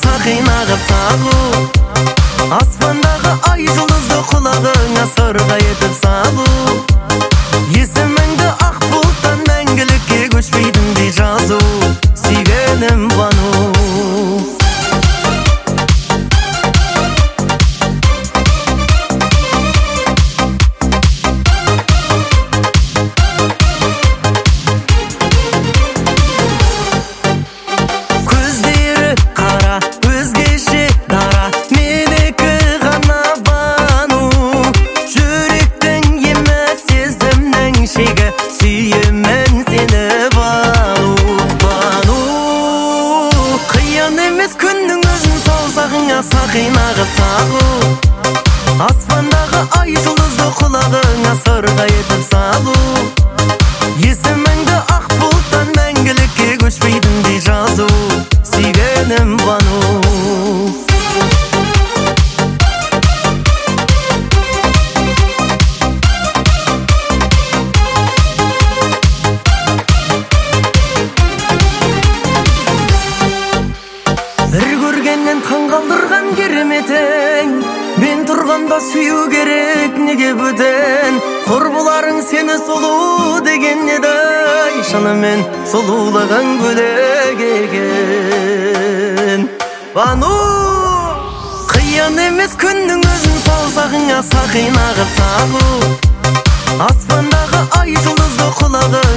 сақина қып тағу, аспандағы ай жұлдызды құлағыңа сырға етіп салу, есіміңді ақ бұлттан мәңгілікке көшпейтіндей жазу, сүйгенім Бану. Сүйемін сені Бану, Бану. Қиян емес күннің өзін саусағыңа сақина қып тағу, аспандағы ай жұлдызды құлағыңа сырға етіп салу, есіміңді ақ бұлттан мәңгілікке көшпейтіндей жазу, сүйгенім Бану. Бір көргеннен таңғалдырған кереметің, мен тұрғанда сүю керек неге бөтен, құрбыларың сені сұлу деген еді, шынымен сұлулығың бөлек екен Бану. Қиян емес күннің өзін саусағыңа сақина қып тағу, аспандағы ай жұлдызды құлағы